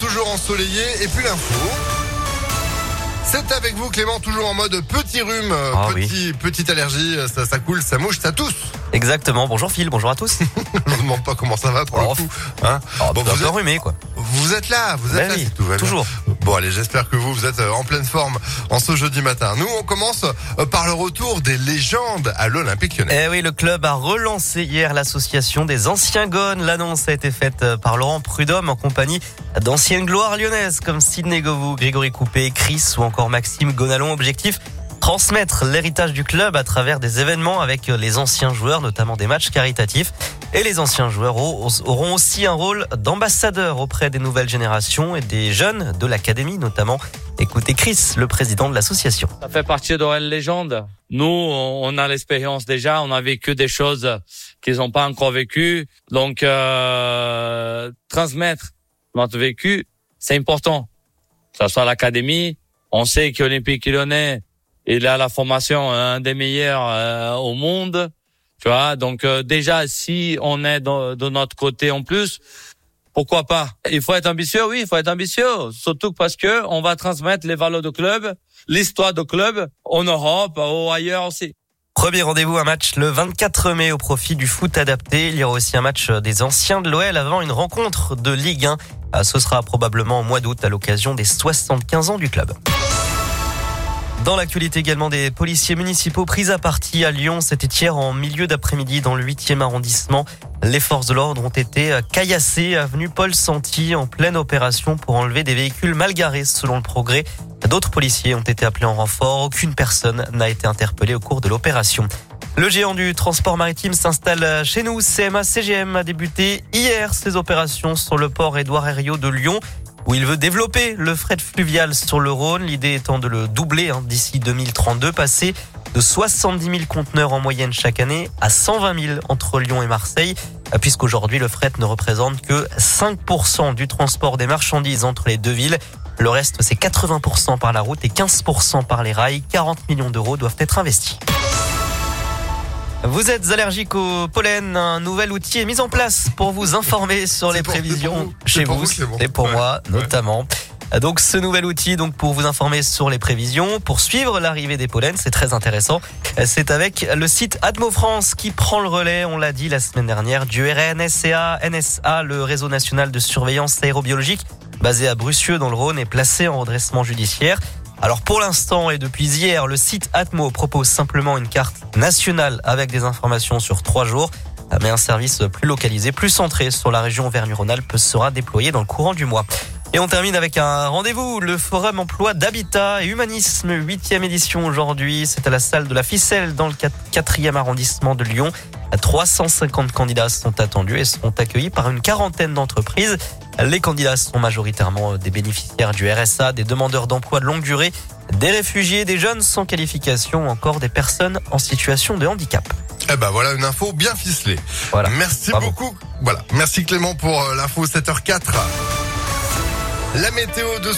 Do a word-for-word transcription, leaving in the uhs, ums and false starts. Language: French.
toujours ensoleillé. Et puis l'info. C'est avec vous Clément, toujours en mode petit rhume, Ah, petit, oui. petite allergie, ça, ça coule, ça mouche, ça tousse. Exactement. Bonjour Phil, bonjour à tous. Je vous demande pas comment ça va pour Oh, le coup. Hein Oh, bon, un vous, peu êtes, enrhumé quoi. vous êtes là, vous êtes Ben là, oui, si tout va bien. toujours. Bon allez, j'espère que vous, vous êtes en pleine forme en ce jeudi matin. Nous, on commence par le retour des légendes à l'Olympique Lyonnais. Eh oui, le club a relancé hier l'association des anciens Gones. L'annonce a été faite par Laurent Prudhomme en compagnie d'anciennes gloires lyonnaises comme Sidney Govou, Grégory Coupé, Chris ou encore Maxime Gonalon. Objectif, transmettre l'héritage du club à travers des événements avec les anciens joueurs, notamment des matchs caritatifs. Et les anciens joueurs auront aussi un rôle d'ambassadeur auprès des nouvelles générations et des jeunes de l'académie notamment. Écoutez Chris, le président de l'association. Ça fait partie de la légende. Nous, on a l'expérience déjà, on a vécu des choses qu'ils n'ont pas encore vécues. Donc, euh, transmettre notre vécu, c'est important. Que ce soit à l'académie, on sait qu'Olympique Lyonnais, il a la formation un des meilleurs euh, au monde. Tu vois, donc euh, déjà, si on est de, de notre côté en plus, pourquoi pas? Il faut être ambitieux, oui, il faut être ambitieux. Surtout parce que on va transmettre les valeurs du club, l'histoire du club en Europe ou ailleurs aussi. Premier rendez-vous, un match le vingt-quatre mai au profit du foot adapté. Il y aura aussi un match des anciens de l'O L avant une rencontre de Ligue un. Ce sera probablement au mois d'août à l'occasion des soixante-quinze ans du club. Dans l'actualité également, des policiers municipaux pris à partie à Lyon. C'était hier en milieu d'après-midi dans le huitième arrondissement. Les forces de l'ordre ont été caillassées avenue Paul Santy en pleine opération pour enlever des véhicules mal garés selon le Progrès. D'autres policiers ont été appelés en renfort. Aucune personne n'a été interpellée au cours de l'opération. Le géant du transport maritime s'installe chez nous. C M A C G M a débuté hier ses opérations sur le port Édouard Herriot de Lyon, où il veut développer le fret fluvial sur le Rhône. L'idée étant de le doubler hein, d'ici deux mille trente-deux, passer de soixante-dix mille conteneurs en moyenne chaque année à cent vingt mille entre Lyon et Marseille, puisqu'aujourd'hui le fret ne représente que cinq pour cent du transport des marchandises entre les deux villes. Le reste, c'est quatre-vingts pour cent par la route et quinze pour cent par les rails. quarante millions d'euros doivent être investis. Vous êtes allergique au pollen, un nouvel outil est mis en place pour vous informer sur les pour- prévisions c'est pour vous. chez C'est pour vous, vous, c'est bon. et pour Ouais. moi Ouais. notamment. Donc ce nouvel outil donc pour vous informer sur les prévisions, pour suivre l'arrivée des pollens, c'est très intéressant. C'est avec le site Atmo France qui prend le relais, on l'a dit la semaine dernière, du R N S C A, N S A, le réseau national de surveillance aérobiologique basé à Brucieux dans le Rhône est placé en redressement judiciaire. Alors pour l'instant et depuis hier, le site Atmo propose simplement une carte nationale avec des informations sur trois jours. Mais un service plus localisé, plus centré sur la région Auvergne-Rhône-Alpes sera déployé dans le courant du mois. Et on termine avec un rendez-vous, le Forum Emploi d'Habitat et Humanisme, huitième édition aujourd'hui. C'est à la salle de la Ficelle dans le quatrième arrondissement de Lyon. trois cent cinquante candidats sont attendus et seront accueillis par une quarantaine d'entreprises. Les candidats sont majoritairement des bénéficiaires du R S A, des demandeurs d'emploi de longue durée, des réfugiés, des jeunes sans qualification ou encore des personnes en situation de handicap. Eh ben voilà une info bien ficelée. Voilà. Merci Bravo. beaucoup. Voilà, merci Clément pour l'info sept heures zéro quatre. La météo de